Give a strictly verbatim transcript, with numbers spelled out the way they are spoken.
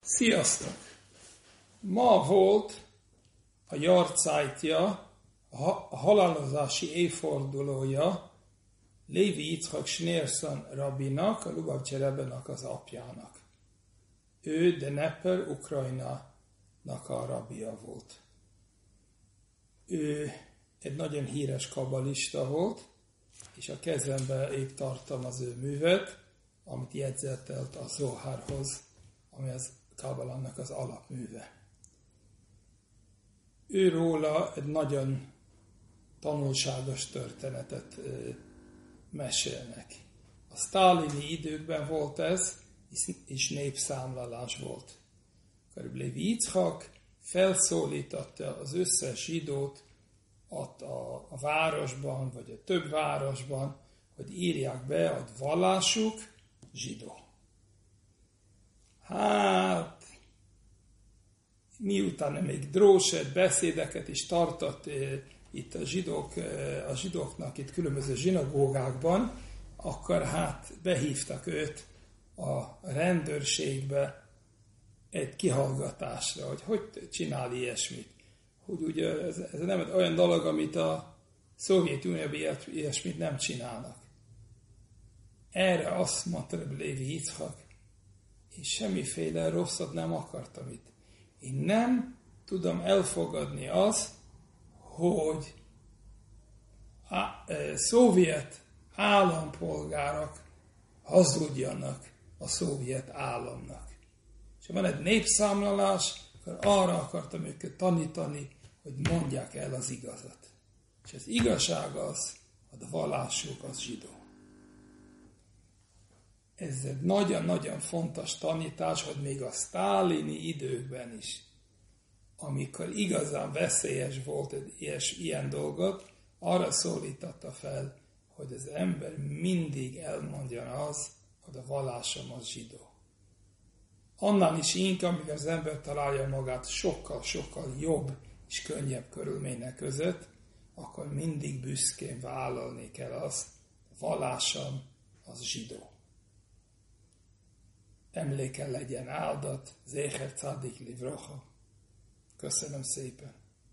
Sziasztok! Ma volt a Jahrzeit-ja, a halálozási évfordulója Lévi Yitzchak Schneerson rabbinak, a Lubavitcher Rebbenek az apjának. Ő Dnieper, Ukrajnának a rabbija volt. Ő egy nagyon híres kabbalista volt, és a kezemben épp tartom az ő művet, amit jegyzetelt a Zohárhoz, ami az Kabbalának az alapműve. Ő róla egy nagyon tanulságos történetet ö, mesélnek. A sztálini időkben volt ez, és népszámlálás volt. Körülbelül Lévi Yitzchak felszólította az összes zsidót ott a, a városban, vagy a több városban, hogy írják be a vallásuk zsidó. Hát, miután még drósett beszédeket is tartott e, itt a, zsidók, e, a zsidóknak itt különböző zsinagógákban, akkor hát behívtak őt a rendőrségbe egy kihallgatásra, hogy hogy csinál ilyesmit. Hogy ugye ez, ez nem olyan dolog, amit a Szovjetunióban ilyesmit nem csinálnak. Erre azt mondta Lévi Yitzchak, és semmiféle rosszat nem akartam itt. Én nem tudom elfogadni azt, hogy a e, szovjet állampolgárok hazudjanak a szovjet államnak. És ha van egy népszámlálás, akkor arra akartam őket tanítani, hogy mondják el az igazat. És az igazság az, hogy a vallásuk az zsidó. Ez egy nagyon-nagyon fontos tanítás, hogy még a sztálini időkben is, amikor igazán veszélyes volt egy ilyes, ilyen dolgot, arra szólította fel, hogy az ember mindig elmondja az, hogy a vallásom az zsidó. Annál is inkább, amikor az ember találja magát sokkal-sokkal jobb és könnyebb körülmények között, akkor mindig büszkén vállalni kell azt, a vallásom az zsidó. Emléke legyen áldott, Zécher Tzadik Livrocha. Köszönöm szépen!